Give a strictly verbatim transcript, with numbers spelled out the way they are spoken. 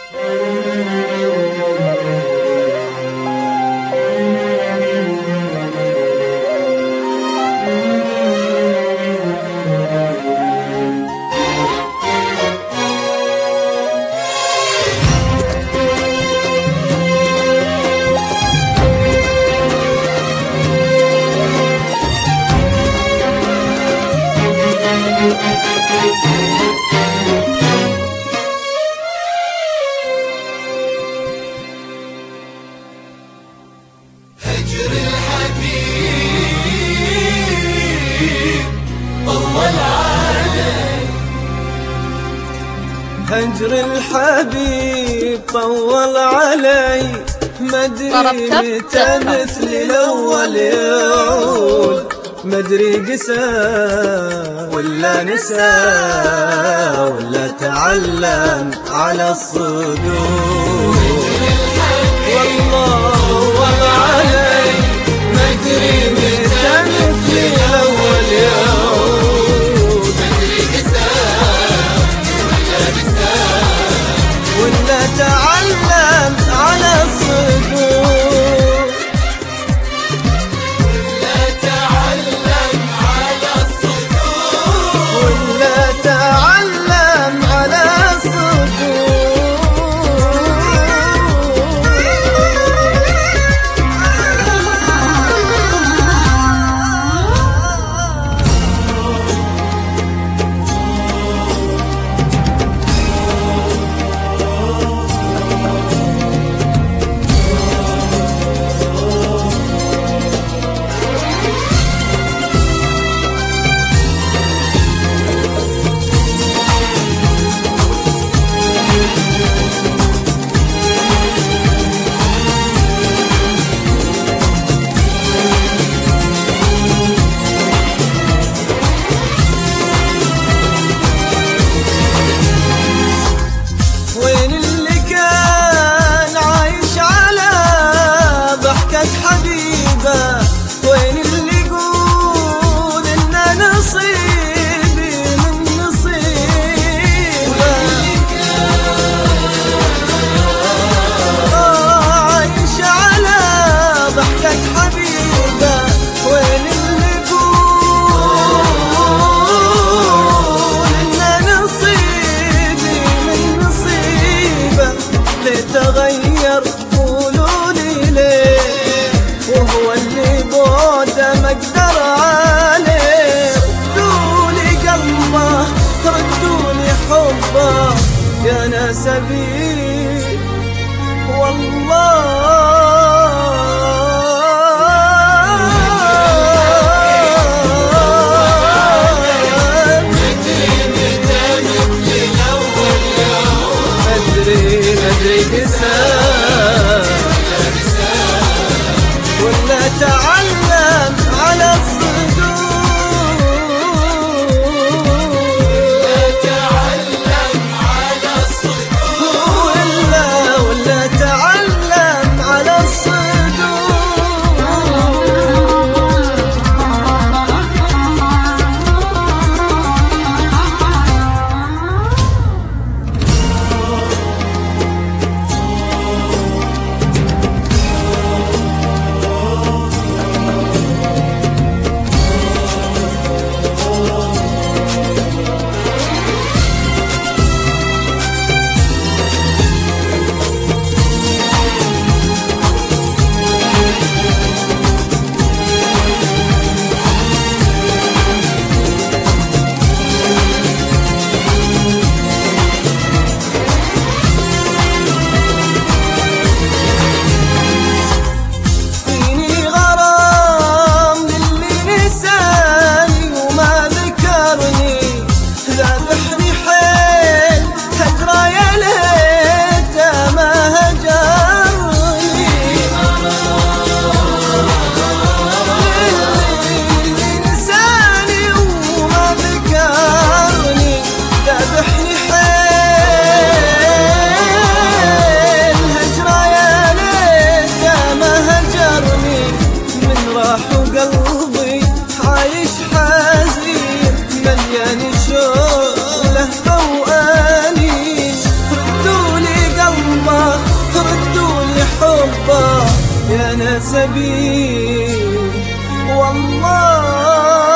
هجر الحبيب طول علي، هجر الحبيب طول علي، مدري متى مثل الأول يعود، مدري قسى ولا نسى ولا تعلم على الصدور. والله طول علي، مدري متى مثل الأول يعود، مدري قسى ولا نسى ولا تعلم على الصدور. ولا تعلم على الصدور، ولا تعلم على الصدور. وين اللي يقول إن نصيبي من نصيبه، عايش على ضحكة حبيبه. وين اللي يقول إن نصيبي من نصيبه، ليه تغير قولولي ليه، وهو اللي بوده ما اقدر عليه. ردولي قلبه، ردولي حبه يا ناس أبيه والله. مدري متى مثل الأول يوم، مدري مدري قسى ولا تعلم على الصدور. ولا تعلم على الصدور، ولا ولا تعلم على الصدور. فيه والله